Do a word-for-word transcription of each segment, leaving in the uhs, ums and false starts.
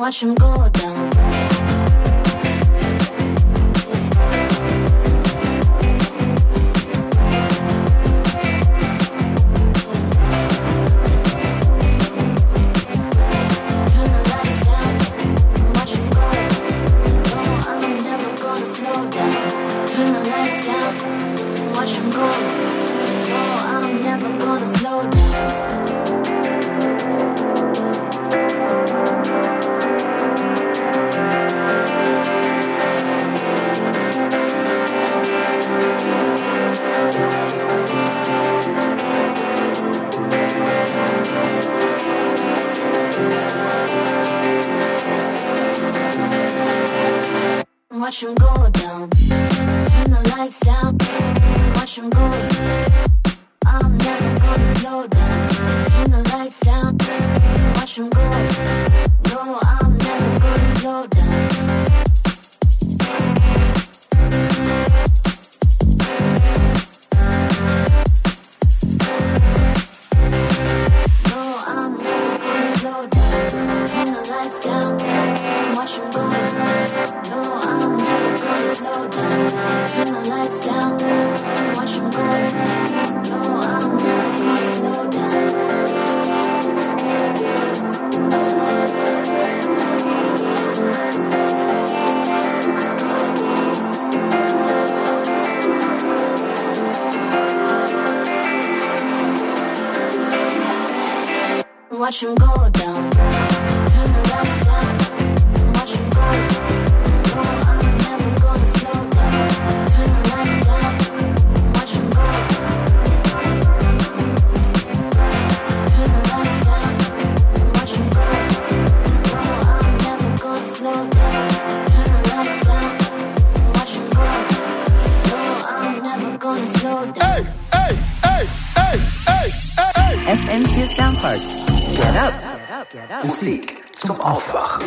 watch 'em go down. Watch 'em go down. Turn the lights down. Watch 'em go. I'm never gonna slow down. Turn the lights down. Watch 'em go. No, I'm never gonna slow down. No, I'm never gonna slow down. Turn the lights down. Watch 'em go. No, I'm never gonna slow down. Turn the lights down. Watch 'em go. No, I'm never gonna slow down. Watch 'em go down. Turn the lights down. Watch 'em go. No, I'm never gonna slow down. Turn the lights down. Watch 'em go. Turn the lights down. Watch 'em go. No, I'm never gonna slow down. Turn the lights down. Watch 'em go. No, I'm never gonna slow down. Hey, hey, hey, hey, hey, hey, hey. F M vier Soundpark. Get up. Musik zum Aufwachen.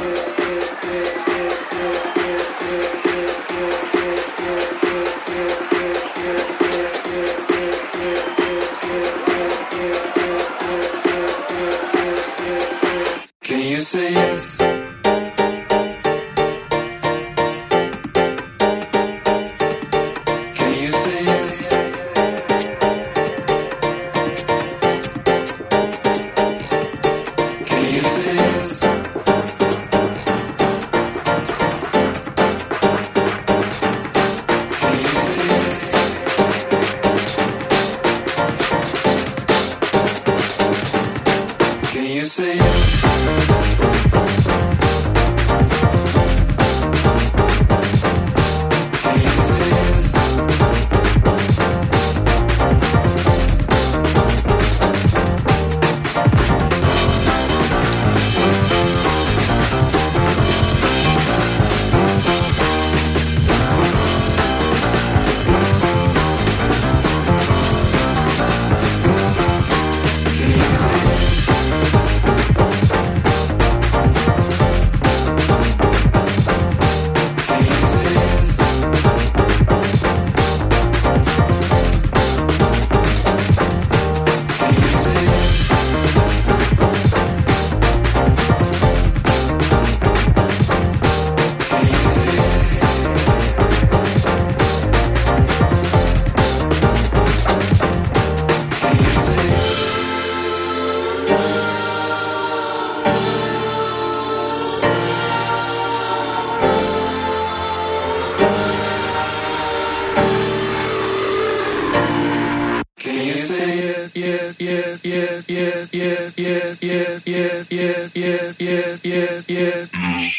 Can you say yes? Can you say yes? Can you say yes? Can you say yes? Can you say yes? Can you say yes? Can you say yes? Can you say yes? Can you say yes? Can you say yes? Can you say Can you say yes, yes, yes, yes, yes, yes, yes, yes, yes, yes, yes, yes, yes, yes.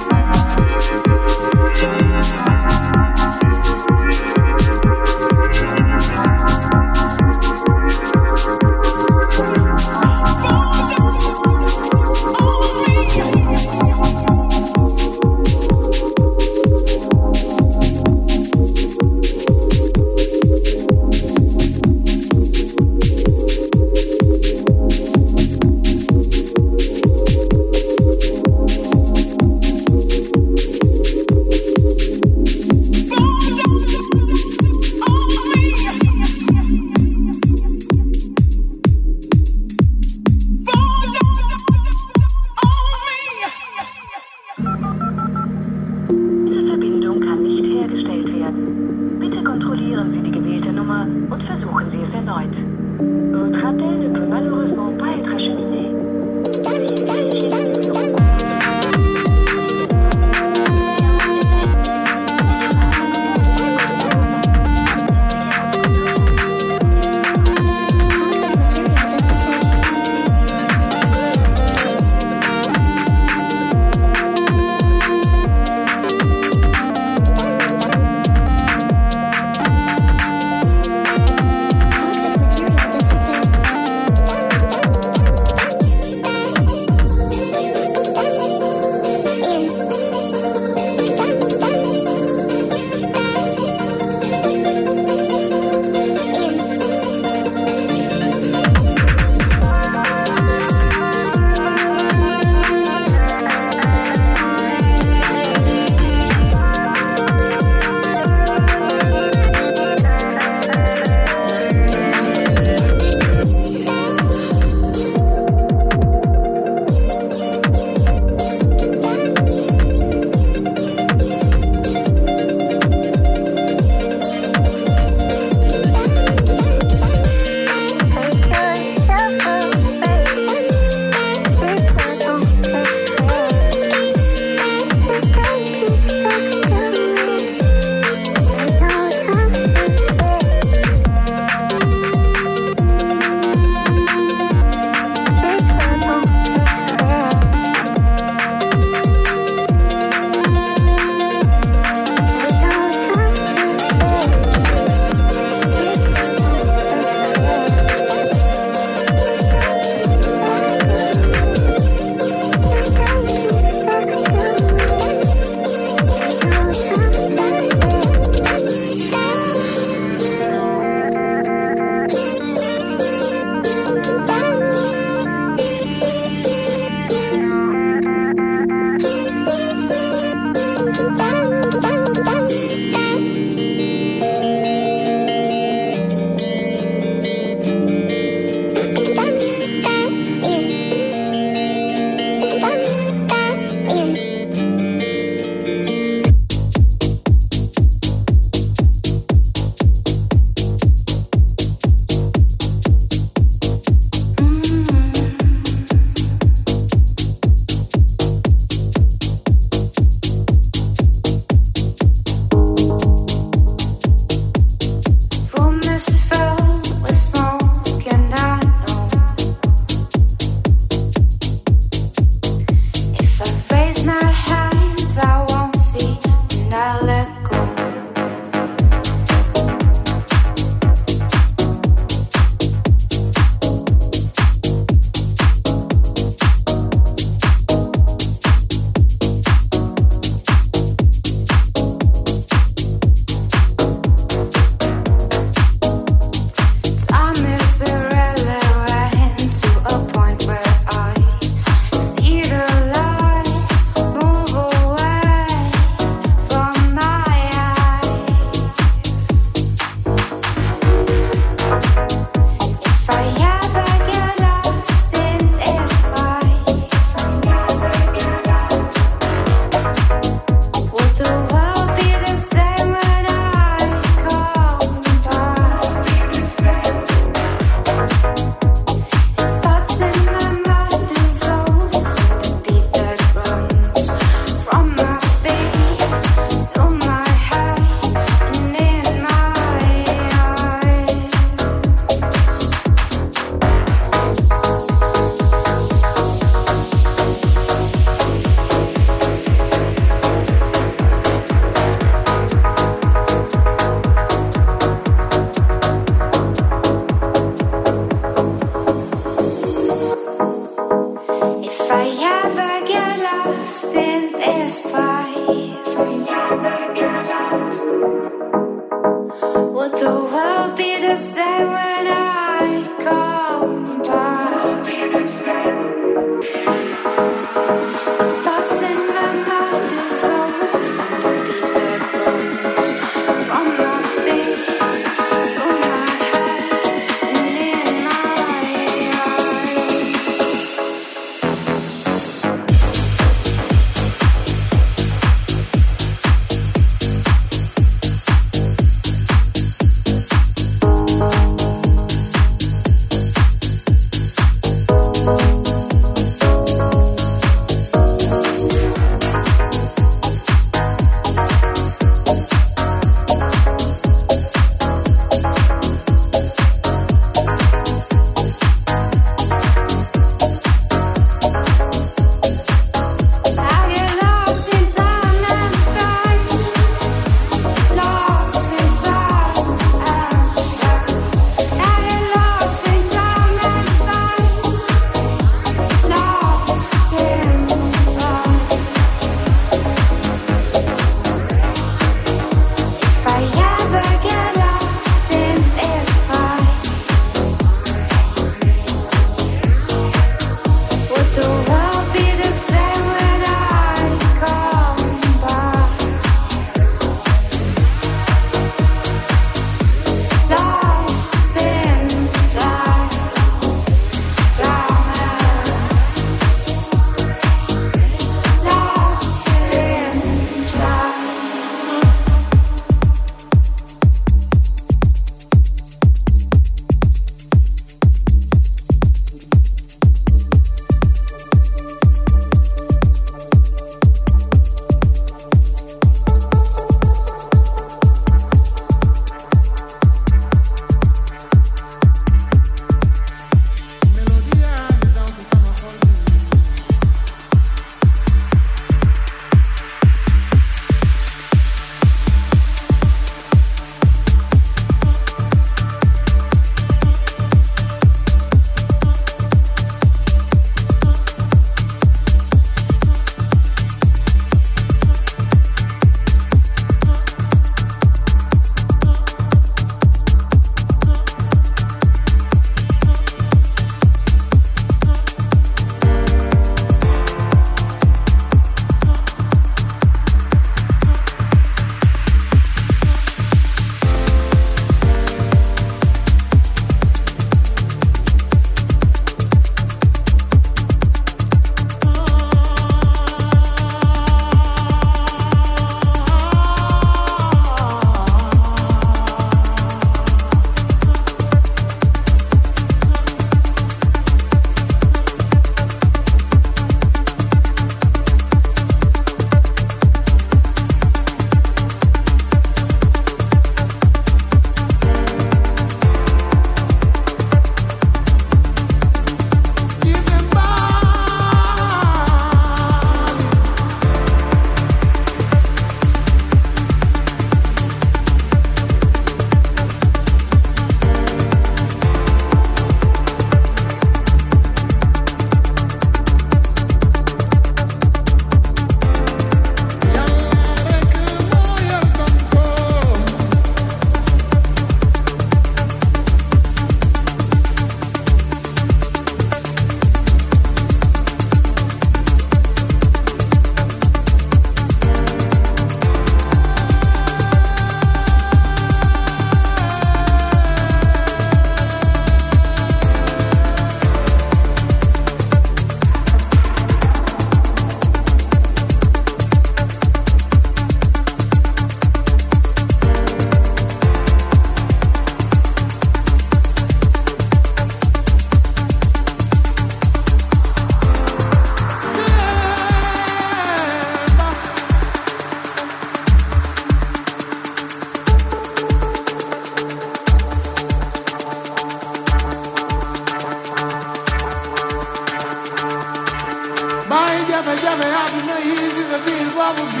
jafe-jafe àdduna yi si sa biir boobu bi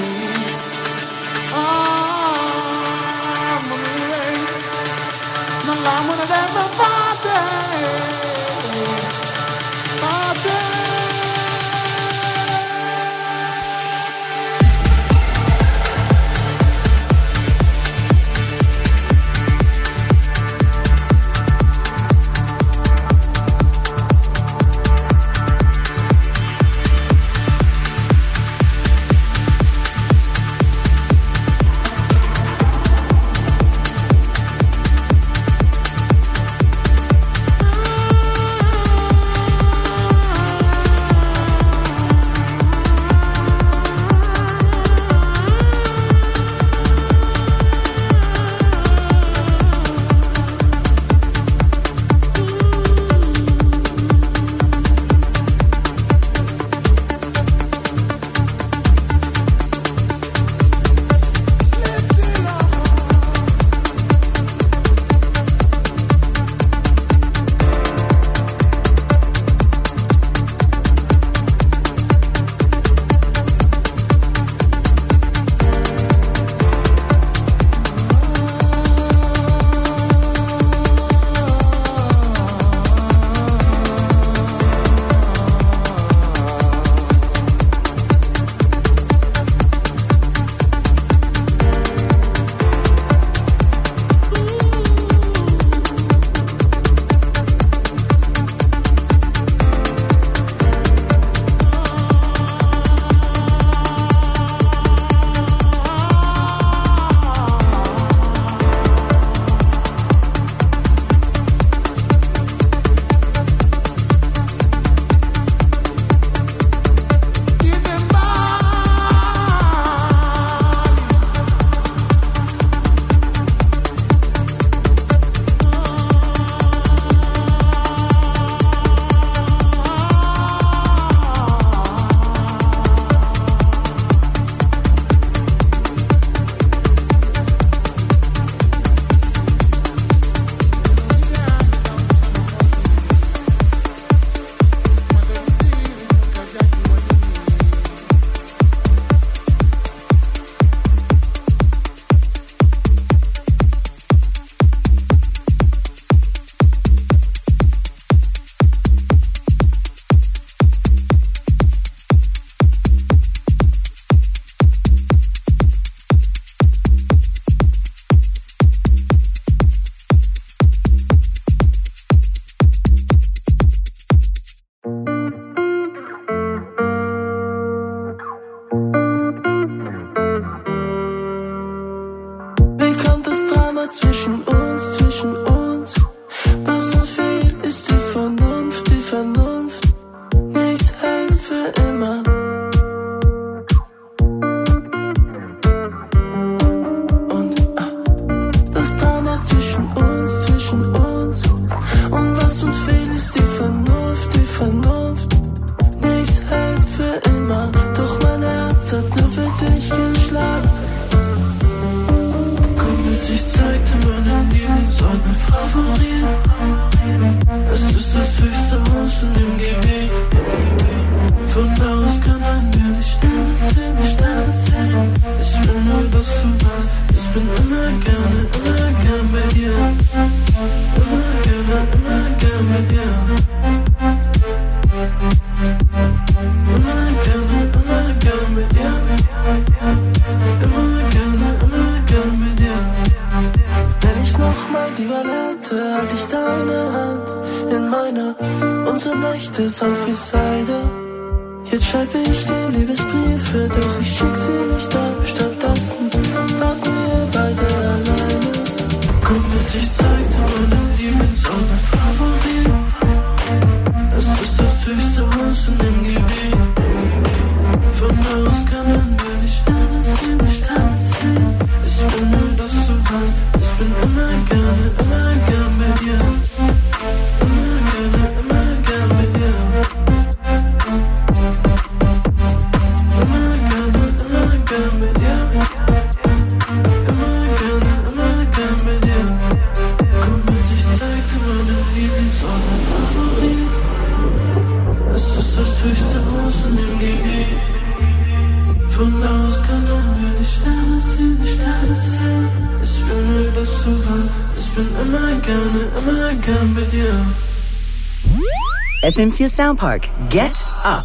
ah mu ngi wéy man laa mën a def ba fàtte fàtte zwischen uns, zwischen uns. Was uns fehlt, ist die Vernunft, die Vernunft. Nichts hält für immer. Und ah, das Drama zwischen uns, zwischen uns. Und was uns fehlt, ist die Vernunft, die Vernunft. Nichts hält für immer. Doch mein Herz hat nur für dich geschlagen. Ich zeigte meinen Lieblingsort, mein Favorit. Es ist das höchste Haus in dem Gebiet. Von da aus kann man mir die Sterne sehen, die Sterne sehen. Ich will nur, dass du weißt, ich bin immer gerne, immer gern bei dir. Immer gerne, immer gern bei dir. Immer gerne, immer gern bei dir. Immer gerne, immer gern bei dir. Wenn ich nochmal die Wahl hätte, halt ich deine Hand in meiner. Unsere Nächte sind wie Seide. Jetzt schreibe ich dir Liebesbriefe, doch ich schick sie nicht ab. Stattdessen warten wir beide alleine. Komm mit, ich zeig dir meinen Lieblingsort, mein Favorit. Es ist das höchste Haus in dem Gebiet. Von da aus kann man mir die Sterne sehen, die Sterne sehen. Ich will nur, dass du weißt, ich bin immer gerne, immer gern bei dir. Immer gerne, immer gern bei dir. Immer gerne, immer gern bei dir. Immer gerne, immer gern bei dir. Komm mit, ich zeig dir meinen Lieblingsort, mein Favorit. Es ist das höchste Haus in dem Gebiet. Von da aus kann man mir die Sterne sehen, die Sterne sehen. Ich will nur, dass du weißt, ich bin immer gerne, immer gern bei dir. F M vier Soundpark, get up.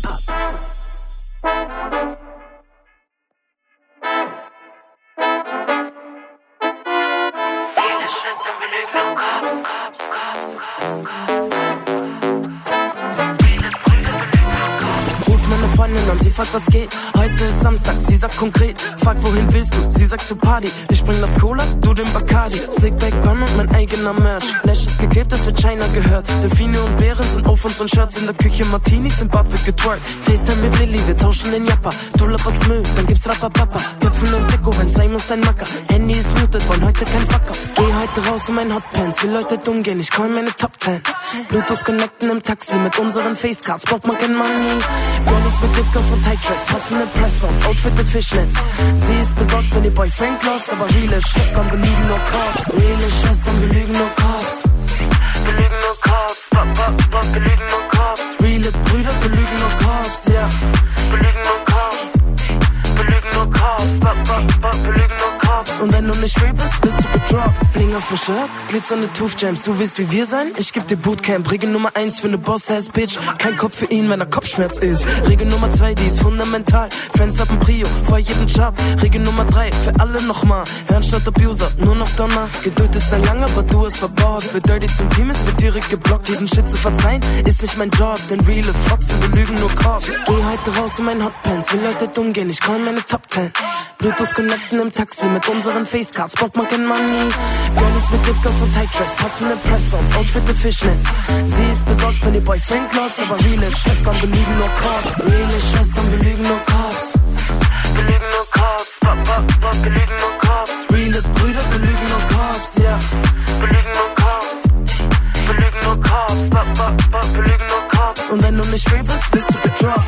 An, sie fragt, was geht. Heute ist Samstag, sie sagt konkret. Frag, wohin willst du? Sie sagt zur Party. Ich bring das Cola, du den Bacardi. Slickback Bun und mein eigener Merch. Lashes geklebt, das wird China gehört. Delfine und Bären sind auf unseren Shirts. In der Küche Martinis, im Bad wird getwerkt. FaceTime mit Lilly, wir tauschen den Japper. Du lapperst Müll, dann gibt's Rappapapa. Köpfen und Sicko, wenn sein muss dein Macker. Handy ist muted, wollen heute kein Fucker. Geh heute raus in mein Hotpants, will Leute dumm gehen, ich call meine Top Ten. Bluetooth connecten im Taxi mit unseren Facecards, braucht man kein Money. Girlies mit Lipgloss und Tight Dress, passende Press-Ons, Outfit mit Fishnets. Sie ist besorgt, wenn ihr Boyfriend klotzt, aber reale Schwestern belügen nur Cops. Reale Schwestern belügen nur Cops. Belügen nur Cops, ba, ba, ba, belügen nur Cops. Reale Brüder belügen nur Cops, ja. Yeah. Belügen nur Cops. Belügen nur Cops, ba, ba, ba, belügen nur Cops. Und wenn du nicht real bist, bist du gedroppt. Bling auf dem Shirt, glitzernde Tooth Jams. Du willst wie wir sein? Ich geb dir Bootcamp. Regel Nummer eins für ne Boss-Ass-Bitch. Kein Kopf für ihn, wenn er Kopfschmerz ist. Regel Nummer zwei, die ist fundamental. Fans haben Prio, vor jedem Job. Regel Nummer drei, für alle nochmal. Hören statt Abuser, nur noch Donner. Geduld ist sehr lang, aber du hast verbaut. Für Dirty zum Team, es wird direkt geblockt. Jeden Shit zu verzeihen, ist nicht mein Job. Denn reale Fotzen belügen nur Cops. Geh heute raus in mein Hotpants, will Leute dumm gehen, ich call meine Top Ten. Bluetooth connecten im Taxi mit unseren Facecards, braucht man kein Money. Girlies mit Lipgloss und Tight Dress, passende Press-Ons, Outfit mit Fishnets. Sie ist besorgt, wenn ihr Boyfriend klotzt, aber reale Schwestern belügen nur Cops. Reale Schwestern belügen nur Cops. Belügen nur Cops, ba, ba, ba, belügen nur Cops. Reale Brüder belügen nur Cops, ja. Yeah. Belügen nur Cops. Belügen nur Cops, ba, ba, ba, belügen nur Cops. Und wenn du nicht real bist, bist du gedroppt.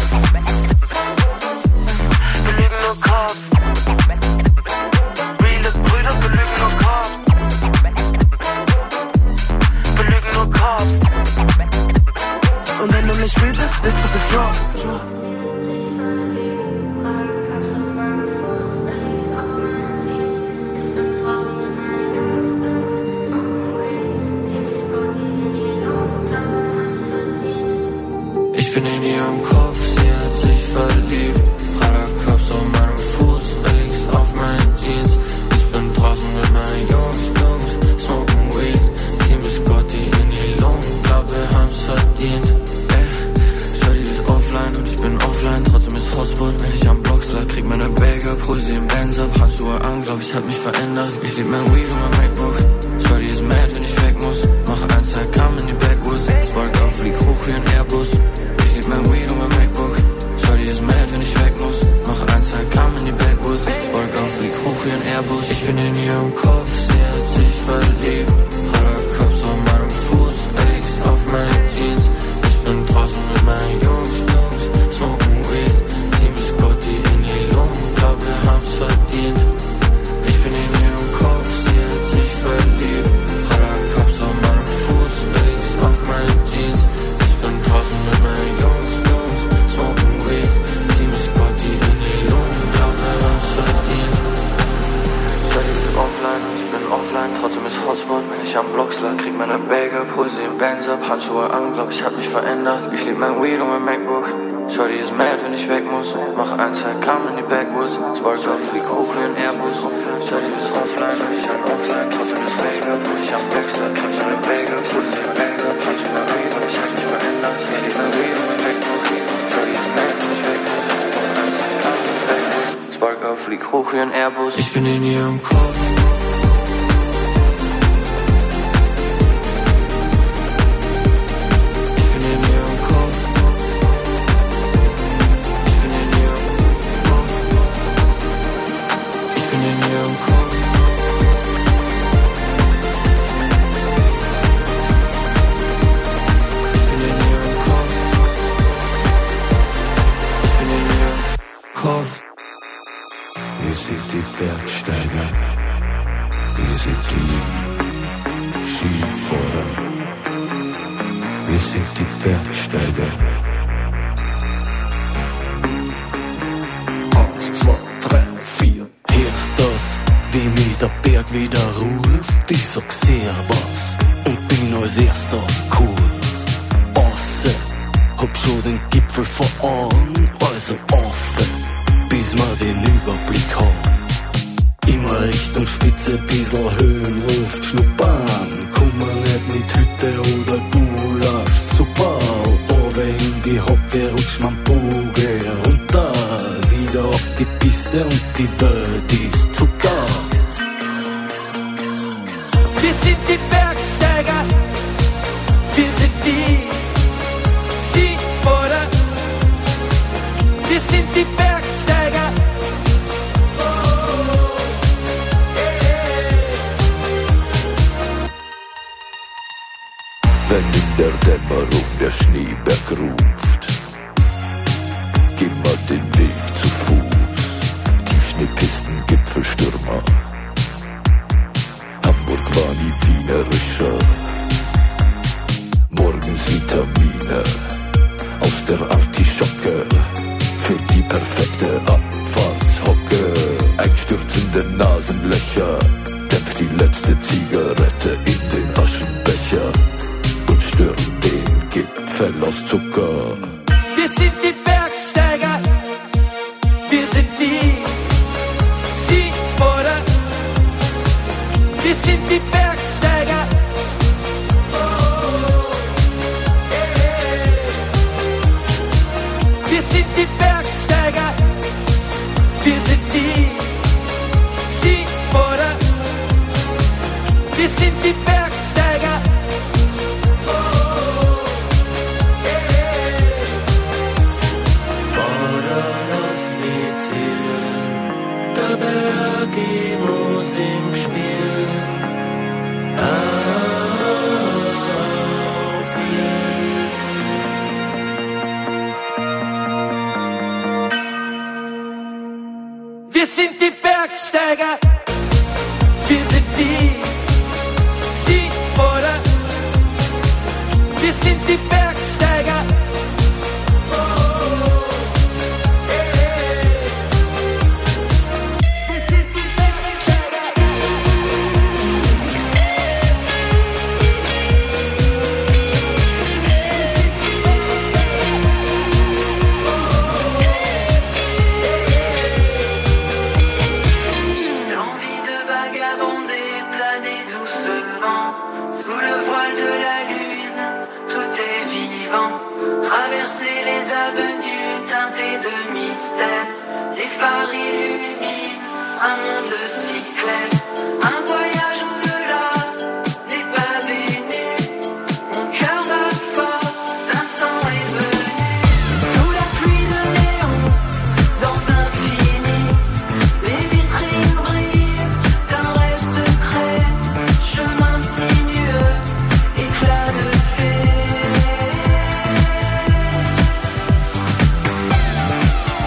Belügen nur Cops. Reale Brüder belügen nur Cops. Belügen nur Cops. Und wenn du nicht real bist, bist du gedroppt. Ich bin in ihrem Kopf, sie hat sich verliebt. Prada-Cups auf meinem Fuß, links auf meinen Jeans. Ich bin draußen mit meinen Jungs, Jungs, smoken Weed. Team bis Gotti in die Lungen, glaub wir haben's verdient. Ey, Shorty ist offline und ich bin offline, trotzdem ist Hotspot. Wenn ich am Block slag, krieg meine Bagger, produzieren Bands ab. Handschuhe an, glaub ich hab mich verändert. Ich lieb mein Weed und mein MacBook. ich am Blocksler, krieg meine Bagger, hol sie im Bands ab, Handschuhe an, glaub ich hab mich verändert. Ich lieb mein Weed und mein MacBook, Shorty ist mad, wenn ich weg muss. Mach ein, zwei Gramm in die Backwoods, Spark up, flieg hoch wie ein Airbus. Shorty ist offline und ich hab offline, trotzdem ist Bagger, ich am Blocksler, krieg meine Bagger, hol sie im Bands ab, Handschuhe an, glaub ich hab mich verändert. Ich lieb mein Weed und mein MacBook, Shorty ist mad, wenn ich weg muss. Mach ein, zwei Gramm in die Backwoods, Spark up, flieg hoch wie ein Airbus. Ich bin in ihrem Kopf.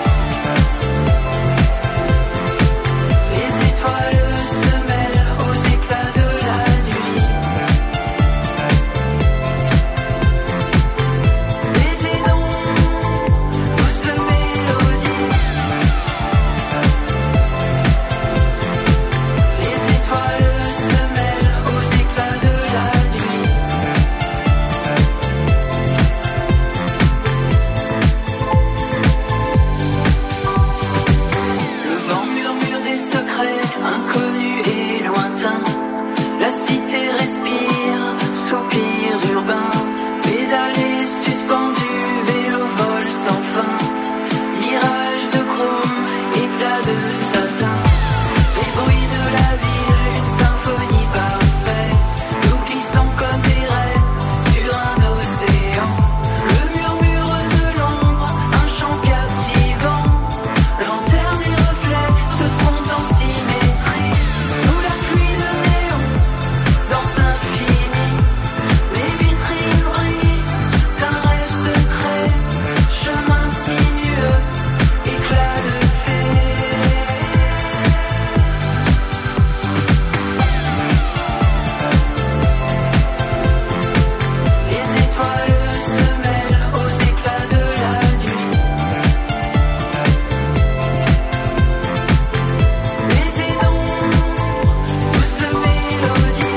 Les étoiles se mêlent aux soupirs urbains, pédalés, suspendus, vélo vol sans fin, mirage de chrome, éclat de satin, les bruits de la ville, une symphonie parfaite, nous glissons comme des rêves sur un océan, le murmure de l'ombre, un chant captivant, lanterne et reflets se font en symétrie, sous la pluie de néon, danse infinie, les vitrines brillent d'un rêve secret, chemin sinueux, éclat de fée. Les étoiles se mêlent aux éclats de la nuit. Les aidons, douce mélodie.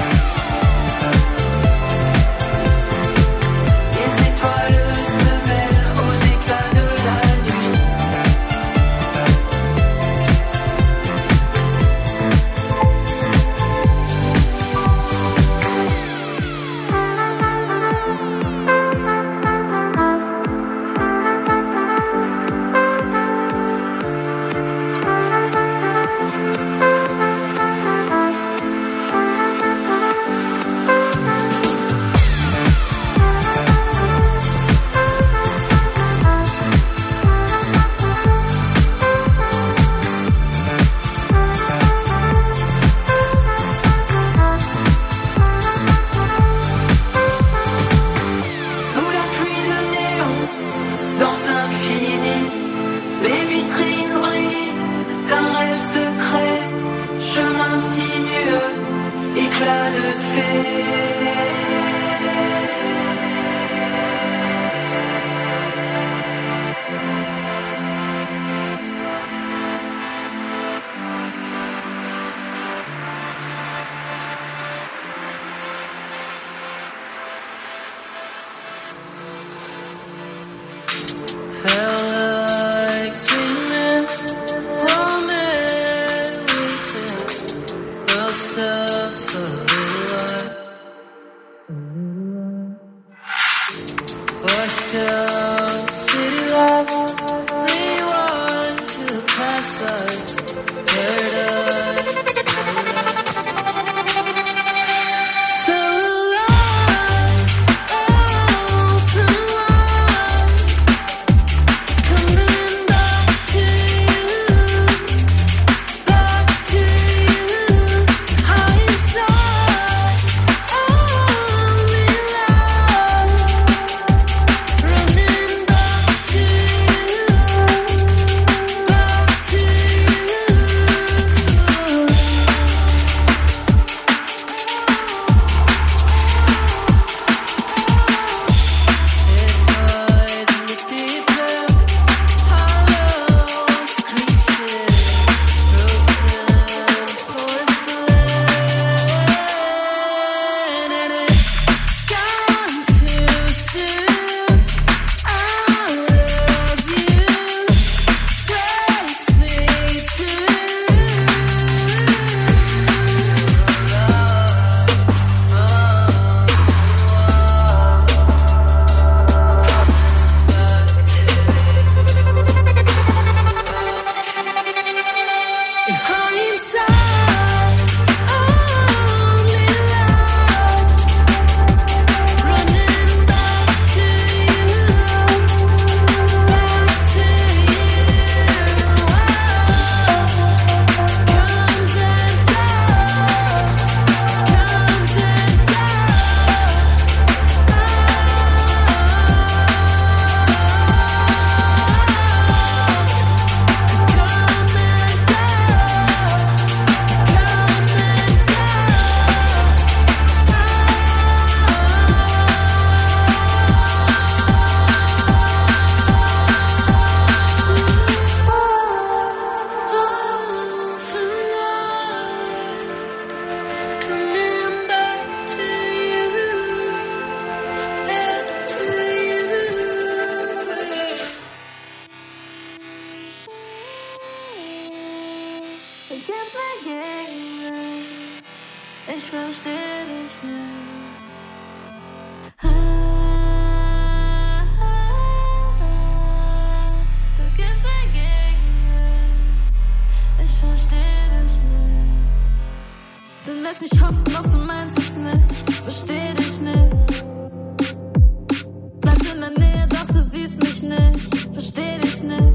Les étoiles se mêlent aux éclats de la nuit. Sous la pluie de néon, danse infinie, les vitrines brillent d'un rêve secret, chemin sinueux, éclat de fée. Felt like dreaming, home everything. World stopped for a little while. Washed out city lights, rewind to the past life. Paradise, so alive, open wide. Coming back to you, back to you, hindsight, only love, running back to you, back to you. It hides in the deep end, hollow screeches, broken porcelain, and it's gone too soon. I love you, breaks me too. In hindsight, only love, running back to you, back to you. Comes and goes, comes and coming back to you, back to you. Ich hab vergessen, ich versteh dich nicht. lässt mich hoffen, doch du meinst es nicht. Versteh dich nicht. Bleibst in der Nähe, doch du siehst mich nicht. Versteh dich nicht.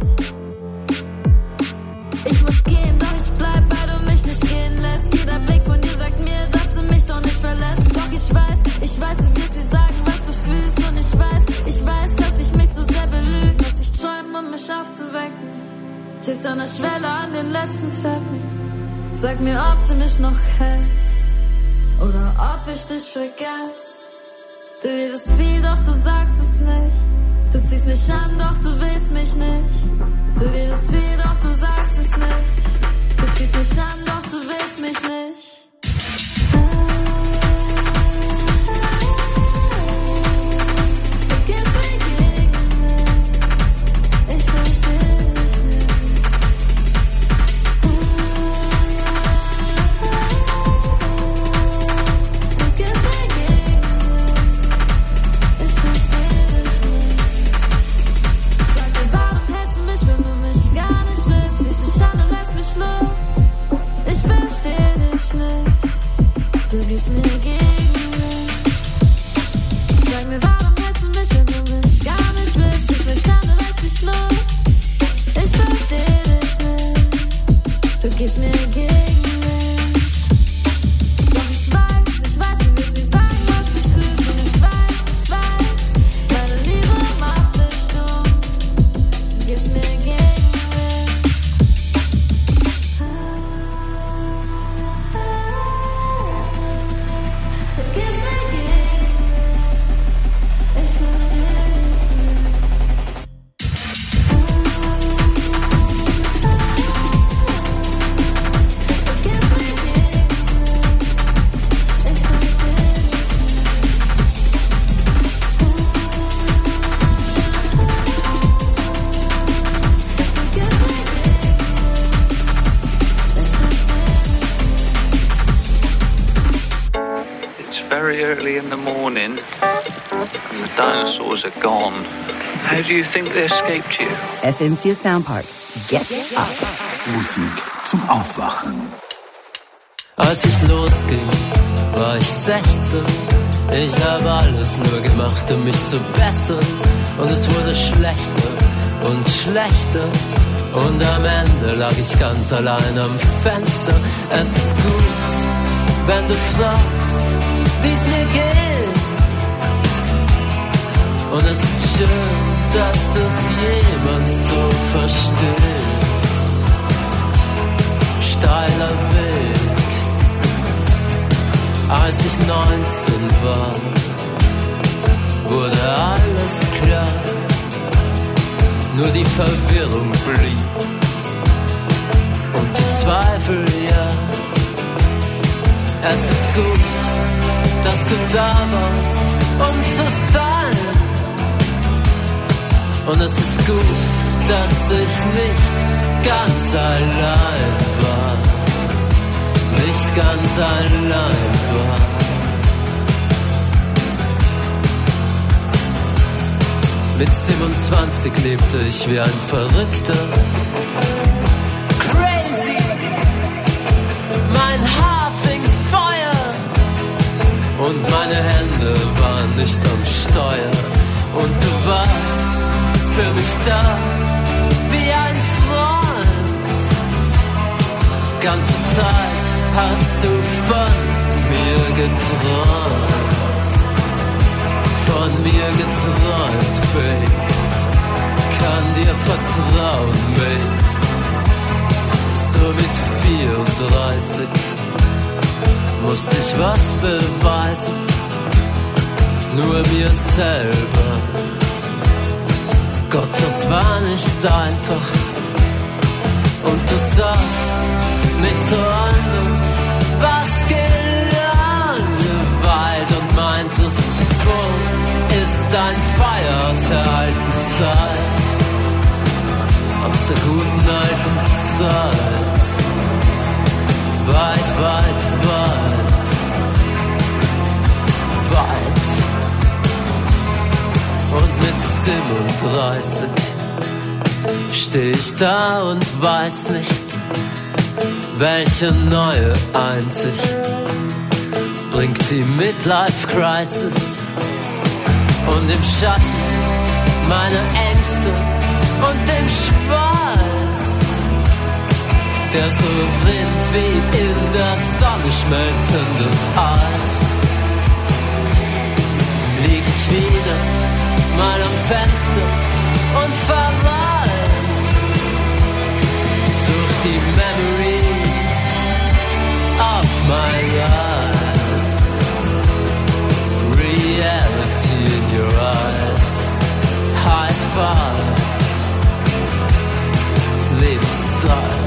Ich muss gehen, doch ich bleib, weil du mich nicht gehen lässt. Jeder Blick von dir sagt mir, dass du mich doch nicht verlässt. Doch ich weiß, ich weiß, du wirst dir sagen, was du fühlst. Und ich weiß, ich weiß, dass ich mich so sehr belüge. Dass ich träume, um mich aufzuwecken. Stehst an der Schwelle an den letzten Treppen. Sag mir, ob du mich noch hältst oder ob ich dich vergess. Du redest viel, doch du sagst es nicht. Du ziehst mich an, doch du willst mich nicht. Du redest viel, doch du sagst es nicht. Du ziehst mich an, doch du willst mich nicht. How do you think they escaped you? F M vier Soundpark. Get up. Musik zum Aufwachen. Als ich losging, war ich sechzehn. Ich habe alles nur gemacht, um mich zu bessern. Und es wurde schlechter und schlechter. Und am Ende lag ich ganz allein am Fenster. Es ist gut, wenn du fragst, wie's mir geht. Und es ist schön, dass es jemand so versteht. Steiler Weg, als ich neunzehn war, wurde alles klar. Nur die Verwirrung blieb und die Zweifel, ja. Es ist gut, dass du da warst, um zu sein. Und es ist gut, dass ich nicht ganz allein war. Nicht ganz allein war. Mit siebenundzwanzig lebte ich wie ein Verrückter. Crazy! Mein Haar fing Feuer. Und meine Hände waren nicht am Steuer. Und du warst für mich da, wie ein Freund. Ganze Zeit hast du von mir geträumt. Von mir geträumt, Babe. Kann dir vertrauen, Mate. So mit vierunddreißig musste ich was beweisen. Nur mir selber. Gott, das war nicht einfach. Und du sahst mich so an und warst gelangweilt und meintest, wo ist dein Feuer aus der alten Zeit? Aus der guten alten Zeit. Weit, weit, weit. Weit. Und mit siebenunddreißig steh ich da und weiß nicht, welche neue Einsicht bringt die Midlife-Crisis. Und im Schatten meiner Ängste und dem Schweiß, der so rinnt wie in der Sonne schmelzendes Eis, lieg ich wieder mal am Fenster und verweis durch die Memories of my life. Reality in your eyes. High five. Lebenszeit.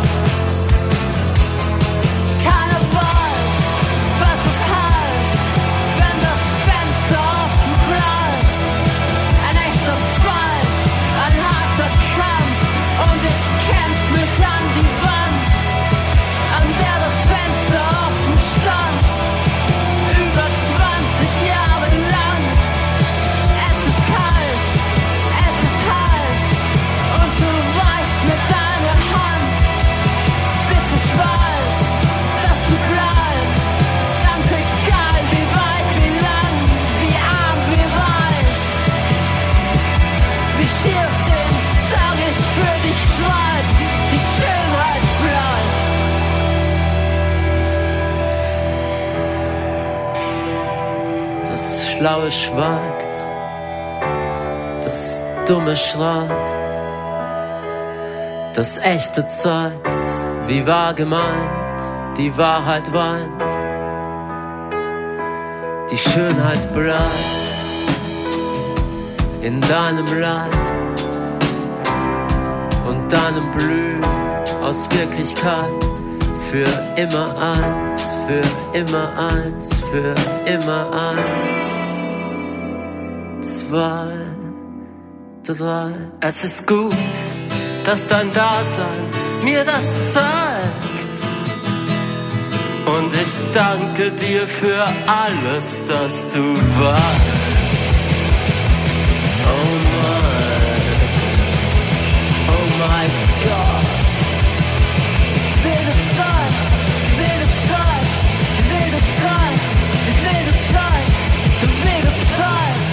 Keiner weiß, was es heißt, wenn das Fenster offen bleibt. Ein echter Fight, ein harter Kampf, und ich kämpf mich an die Wand, an der das Fenster offen stand. Über zwanzig Jahre lang. Es ist kalt, es ist heiß, und du weißt mit deiner Hand, bis ich weiß, dass du bleibst. Ganz egal wie weit, wie lang, wie arm, wie reich, wie schier den Song ich für dich schreib, die Schönheit bleibt. Das Schlaue schweigt, das Dumme schreit, das Echte zeigt, wie wahr gemeint, die Wahrheit weint, die Schönheit bleibt in deinem Leid und deinem Blühen aus Wirklichkeit. Für immer eins, für immer eins, für immer eins, zwei, drei. Es ist gut, dass dein Dasein mir das zeigt, und ich danke dir für alles, das du weißt. Oh mein, oh mein Gott. Die wilde Zeit, die wilde Zeit, die wilde Zeit, die wilde Zeit, die wilde Zeit.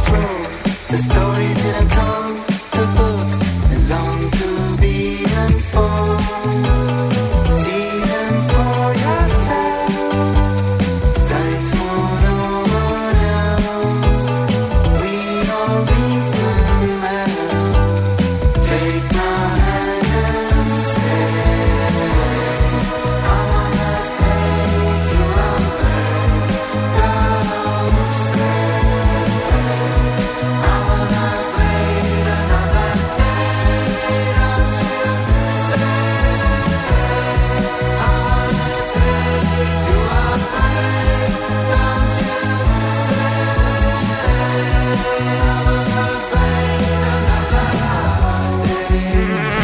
road. The stories that I'm told, the books that long to be unfold. See them for yourself, sights for no one else. We all need some help. Take my hand and say, I wanna take you away. Don't stay. I will not wait another day. Don't you stay. I wanna take you away. Don't you stay. I will not wait another day.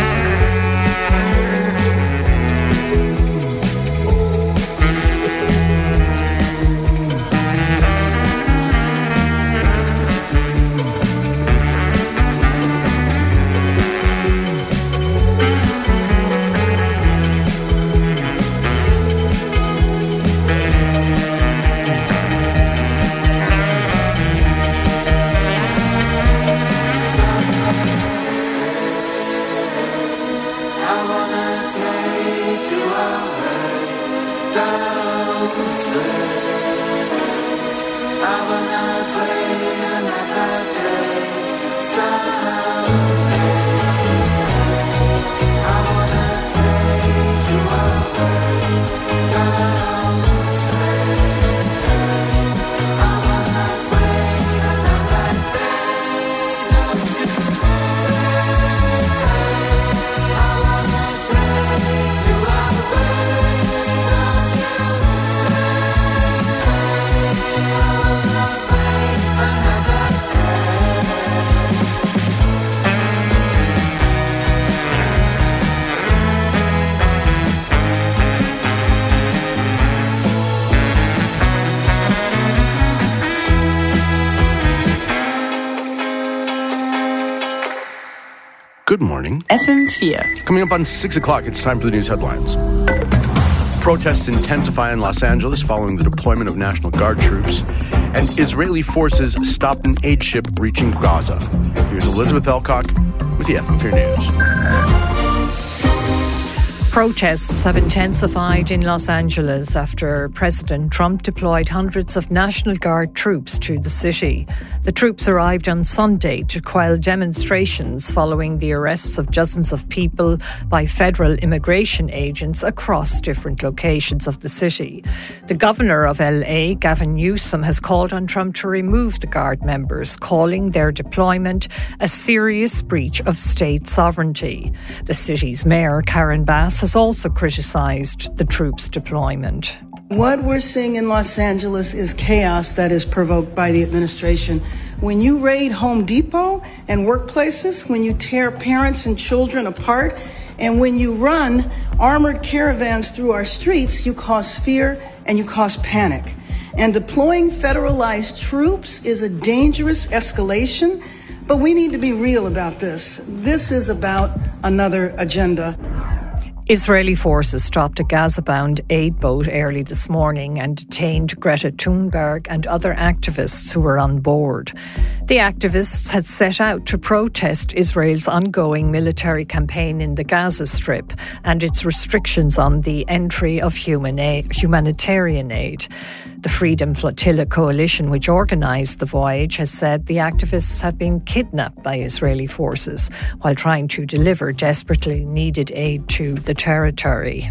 I wanna take you away. Don't stay. I will not wait another day. Someday I wanna take you away. Don't stay. I will not wait another day. Don't you stay. I wanna take you away. Don't you stay. I will not wait another Good morning. F M four. Coming up on six o'clock, it's time for the news headlines. Protests intensify in Los Angeles following the deployment of National Guard troops, and Israeli forces stopped an aid ship reaching Gaza. Here's Elizabeth Elcock with the F M four News. Protests have intensified in Los Angeles after President Trump deployed hundreds of National Guard troops to the city. The troops arrived on Sunday to quell demonstrations following the arrests of dozens of people by federal immigration agents across different locations of the city. The governor of L A, Gavin Newsom, has called on Trump to remove the Guard members, calling their deployment a serious breach of state sovereignty. The city's mayor, Karen Bass, has also criticised the troops' deployment. What we're seeing in Los Angeles is chaos that is provoked by the administration. When you raid Home Depot and workplaces, when you tear parents and children apart, and when you run armored caravans through our streets, you cause fear and you cause panic. And deploying federalized troops is a dangerous escalation, but we need to be real about this. This is about another agenda. Israeli forces stopped a Gaza-bound aid boat early this morning and detained Greta Thunberg and other activists who were on board. The activists had set out to protest Israel's ongoing military campaign in the Gaza Strip and its restrictions on the entry of human aid, humanitarian aid. The Freedom Flotilla Coalition, which organised the voyage, has said the activists have been kidnapped by Israeli forces while trying to deliver desperately needed aid to the territory.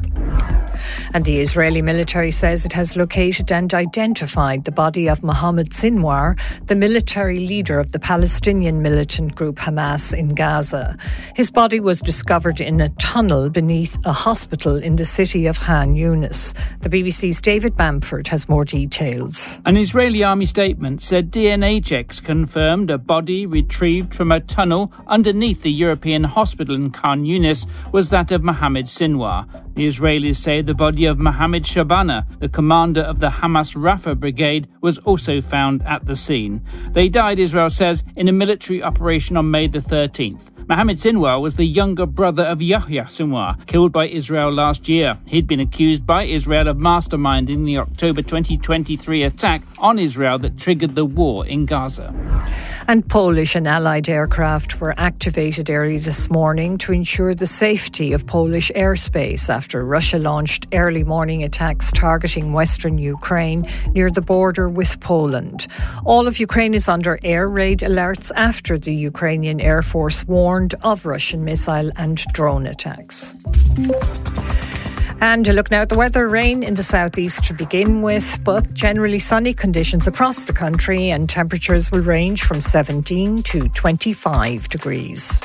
And the Israeli military says it has located and identified the body of Mohammed Sinwar, the military leader of the Palestinian militant group Hamas in Gaza. His body was discovered in a tunnel beneath a hospital in the city of Khan Yunis. The B B C's David Bamford has more details. An Israeli army statement said D N A checks confirmed a body retrieved from a tunnel underneath the European hospital in Khan Yunis was that of Mohammed Sinwar. The Israelis say the body of Mohammed Shabana, the commander of the Hamas Rafah brigade, was also found at the scene. They died, Israel says, in a military operation on May the thirteenth. Mohammed Sinwar was the younger brother of Yahya Sinwar, killed by Israel last year. He'd been accused by Israel of masterminding the October twenty twenty-three attack on Israel that triggered the war in Gaza. And Polish and Allied aircraft were activated early this morning to ensure the safety of Polish airspace after Russia launched early morning attacks targeting western Ukraine near the border with Poland. All of Ukraine is under air raid alerts after the Ukrainian Air Force warned of Russian missile and drone attacks. And a look now at the weather. Rain in the southeast to begin with, but generally sunny conditions across the country, and temperatures will range from seventeen to twenty-five degrees.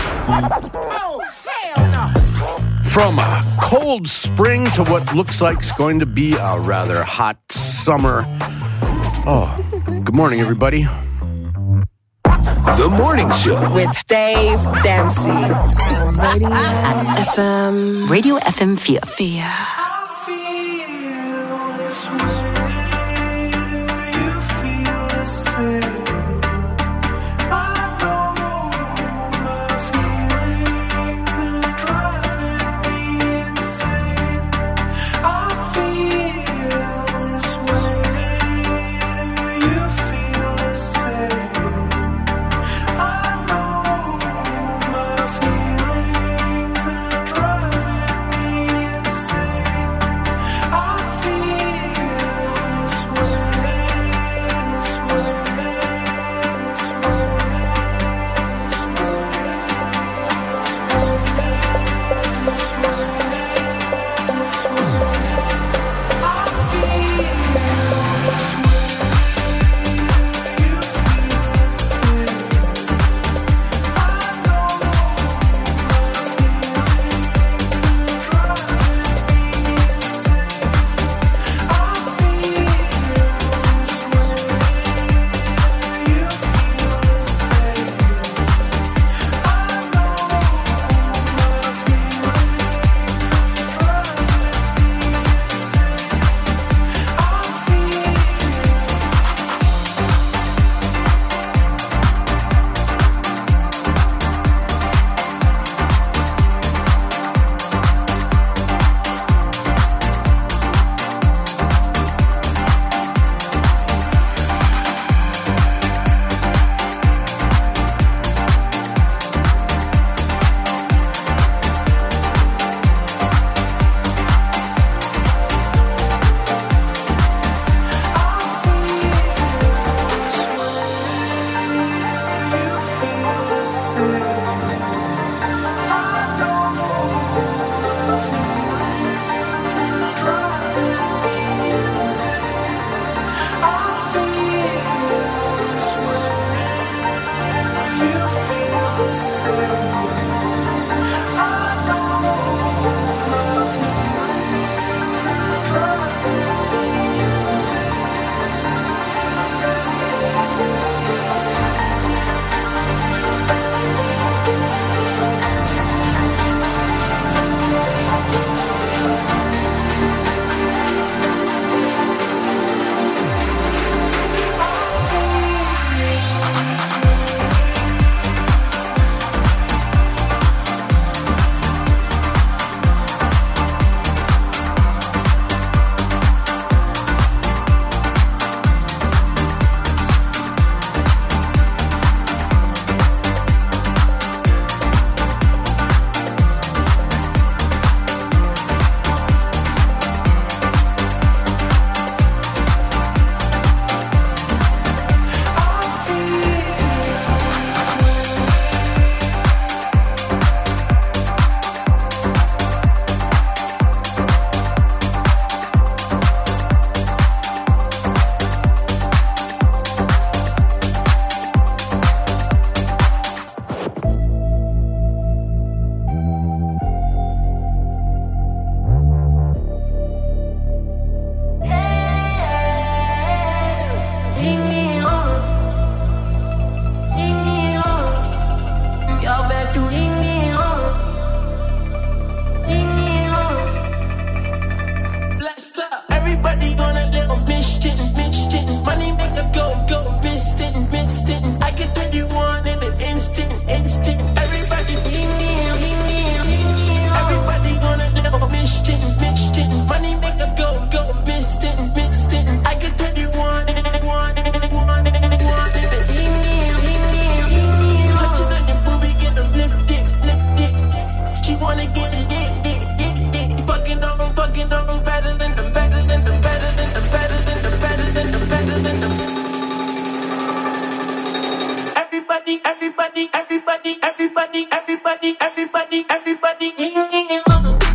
From a cold spring to what looks like is going to be a rather hot summer. Oh, good morning, everybody. The Morning Show with Dave Dempsey. Radio F M. Radio F M vier. vier. everybody, everybody, everybody, everybody, everybody, everybody, everybody, everybody.